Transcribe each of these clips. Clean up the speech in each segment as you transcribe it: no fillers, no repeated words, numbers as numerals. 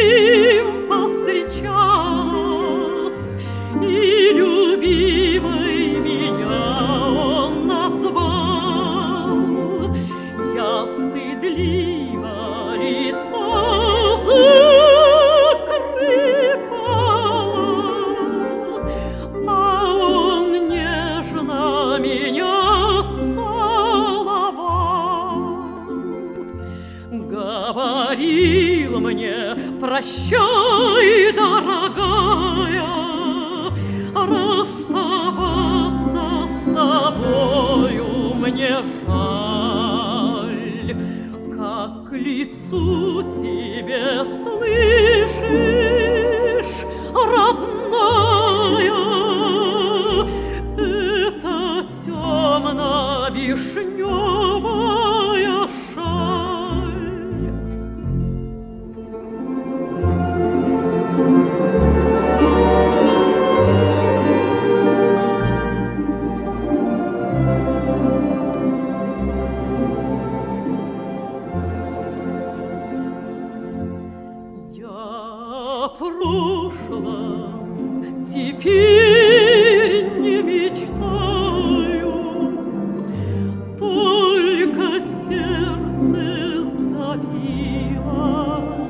ним повстречалась, и любимой меня он назвал. Я стыдливо лицо закрывала, а он нежно меня целовал. Говорил мне: прощай, дорогая, расставаться с тобою мне жаль. Как к лицу тебе, слышишь, родная, это темно-вишневая шаль. О прошлом теперь не мечтаю, только сердце сдавило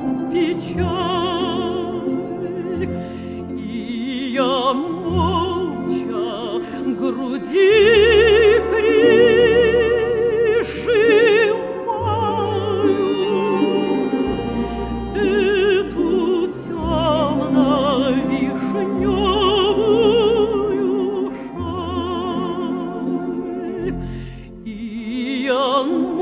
печаль, и я молча груди young